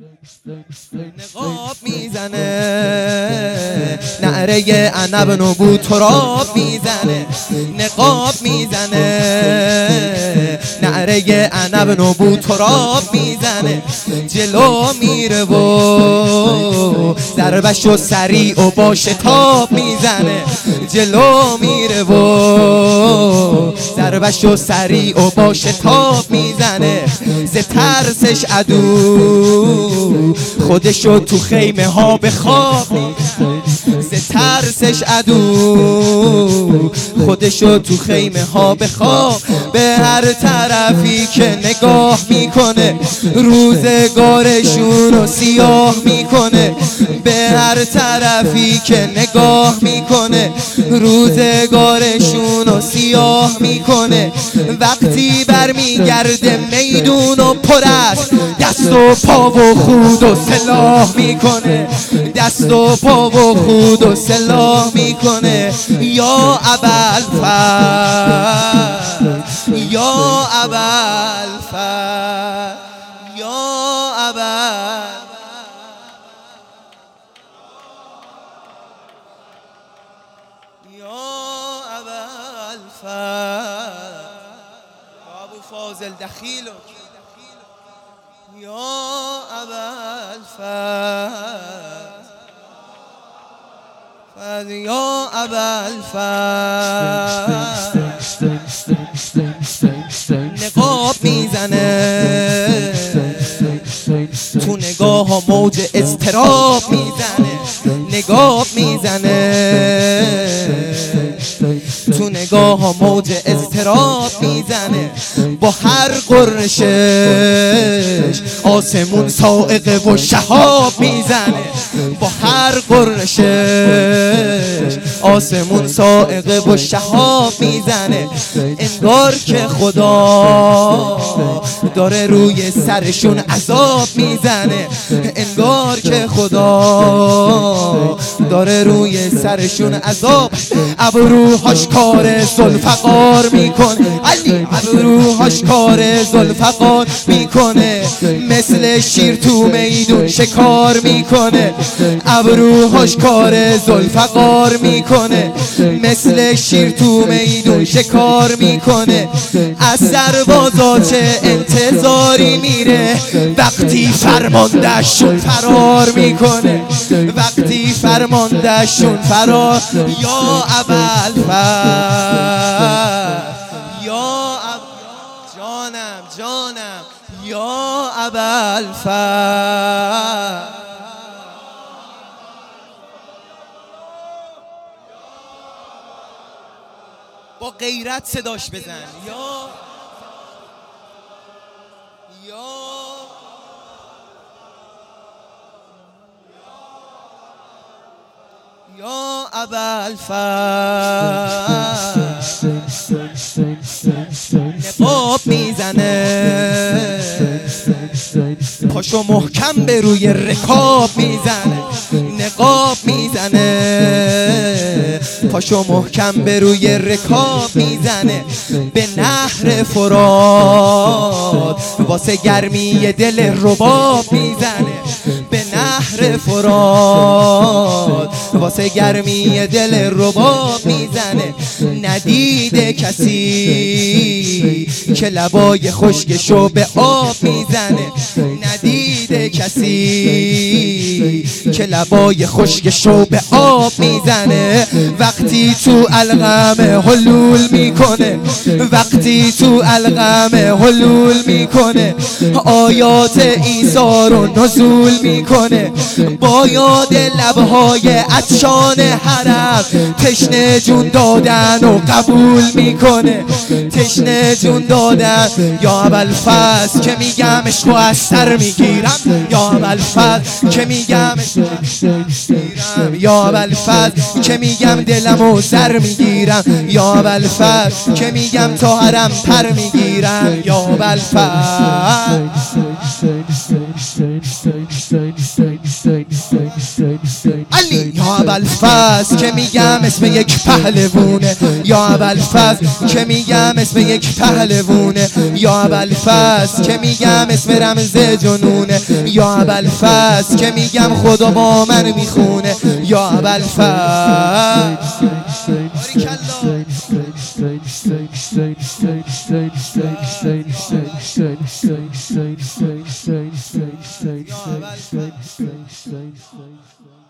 نقاب میزنه نعره عنب نبو تراب میزنه، نقاب میزنه نعره عنب نبو تراب میزنه، جلو میره و ضربش و سریع و با شتاب میزنه، جلو میره و ضربش و سریع و با شتاب میزنه، ز ترسش عدو خودشو تو خیمه ها به خواب میزنه، ز ترسش عدو خودشو تو خیمه ها به خواب، به هر طرفی که نگاه میکنه روزگارشون رو سیاه میکنه، به هر طرفی که نگاه میکنه روزگارشون رو سیاه میکنه، وقتی برمیگرده میدون و پر است دست و پا و خود و سلاح میکنه، دست و پا و خود و سلاح میکنه، یا ابوالفضل یا ابوالفضل یا ابوالفضل یا ابوالفضل ابو فاضل دخیلک یا ابوالفضل یا ابوالفضل نقاب میزنه تو نگاه ها موج اضطراب میزنه، نقاب میزنه تو نگاه ها موج اضطراب میزنه، با هر قرشش آسمون صاعقه و شهاب میزنه، با هر قرشش آسمون صاعقه و شهاب میزنه، انگار که خدا داره روی سرشون عذاب میزنه، انگار که خدا داره روی سرشون عذاب، ابروهاش کار ذوالفقار میکنه، علی ابروهاش کار ذوالفقار میکنه، مثل شیر تو میدون شکار میکنه، ابروهاش کار ذوالفقار میکنه، مثل شیر تو میدون شکار میکنه، از سربازا چه انتظاری میره وقتی فرماندهشون فرار میکنه، وقتی فرماندهشون فرار، یا ابوالفضل یا جانم جانم یا ابوالفضل با غیرت صداش بزن، یا ابوالفضل نقاب میزنه پاشو محکم به روی رکاب میزنه، نقاب میزنه پاشو محکم به روی رکاب میزنه، به نهر فرات واسه گرمی دل رباب میزنه، به نهر فرات واسه گرمی دل رباب میزنه، ندیده کسی که لبای خشکشو به آب میزنه، ندیده کسی که لبای خشکشو به آب میزنه، وقتی تو القم حلول میکنه، وقتی تو القم حلول میکنه، آیات عیسی رو نزول میکنه، با یاد لبهای عطشان حرم تشنه جون دادن و قبول میکنه، تشنه جون دادن، یا ابوالفضل که میگم عشقو از سر میگیرم، یا ابوالفضل که میگم یا ابوالفضل که میگم دلمو زر میگیرم، یا ابوالفضل که میگم تا حرم پر میگیرم، یا ابوالفضل علی یا ابوالفضل که میگم اسم یک پهلوونه، یا ابوالفضل که میگم اسم یک پهلوونه، یا ابوالفضل که میگم اسم رمز جنونه، یا ابوالفضل که میگم خدا با من میخونه، یا ابوالفضل باریکالله.